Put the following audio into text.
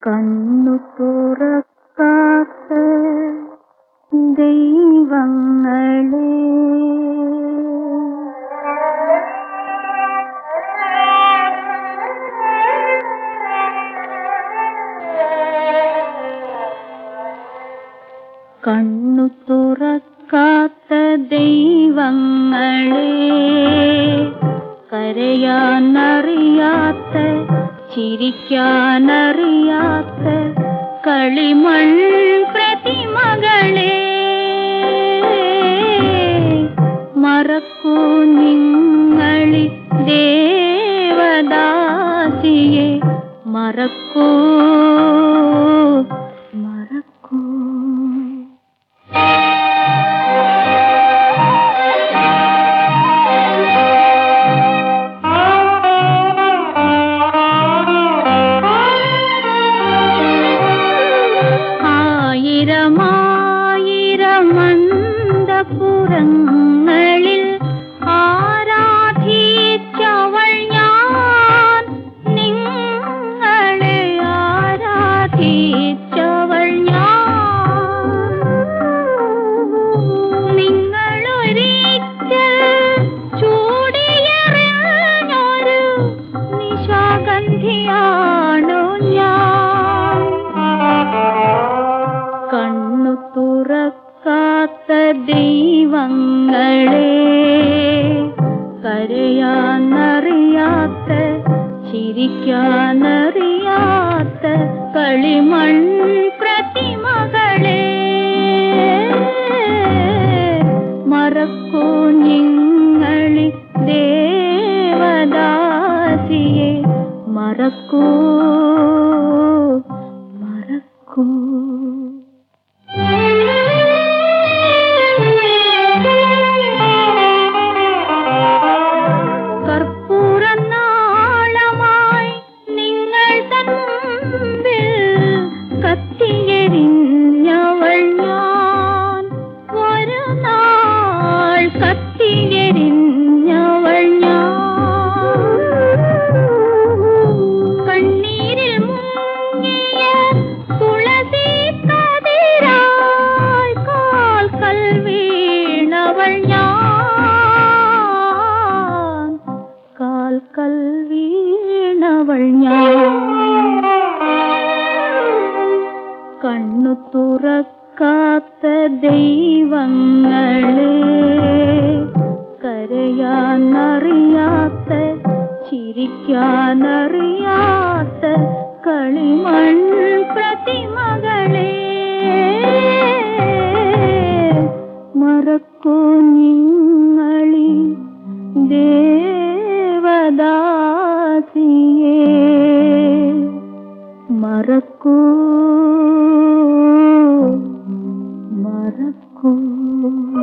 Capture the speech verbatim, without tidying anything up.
കണ്ണു തുറക്കാത്ത ദൈവങ്ങളെ കണ്ണു തുറക്കാത്ത ദൈവങ്ങളെ കരയാനറിയാത്ത ചിരിക്കാനറിയാത്ത കളിമൺ പ്രതിമകളെ മറക്കൂ നിങ്ങളി ദേവദാസിയെ മറക്കൂ മറക്കൂ. ആയിരമായിരമന്തപുരങ്ങളിൽ ആരാധിച്ചവൾ ഞാൻ, നിങ്ങളെ ആരാധിച്ചവൾ ഞാൻ. നിങ്ങളൊരിക്കൽ ചൂടിയെറിഞ്ഞൊരു നിശാഗന്ധിയാണു ഞാൻ. കണ്ണു തുറക്കാത്ത ദൈവങ്ങളെ കരയാനറിയാത്ത ചിരിക്കാനറിയാത്ത കളിമൺ പ്രതിമകളെ മറക്കൂ നിങ്ങളി ദേവദാസിയെ മറക്കൂ മറക്കൂ. കർപ്പൂരനാളമായി നിങ്ങൾ തമ്മിൽ കത്തിയെരിഞ്ഞവൾ ഞാൻ, ഒരു നാൾ കത്തിയെരിഞ്ഞവൾ ഞാൻ. കണ്ണീരിൽ മുങ്ങിയ തുളസി കതിരായി കാൽക്കൽ വീണവൾ ഞാൻ, കാൽക്കൽ വീണവൾ ഞാൻ. കണ്ണു തുറക്കാത്ത ദൈവങ്ങളെ കരയാനറിയാത്ത ചിരിക്കാനറിയാത്ത കളിമൺ പ്രതിമകളെ മറക്കൂ നിങ്ങളി ദേവദാസിയെ മറക്കൂ മറക്കൂ.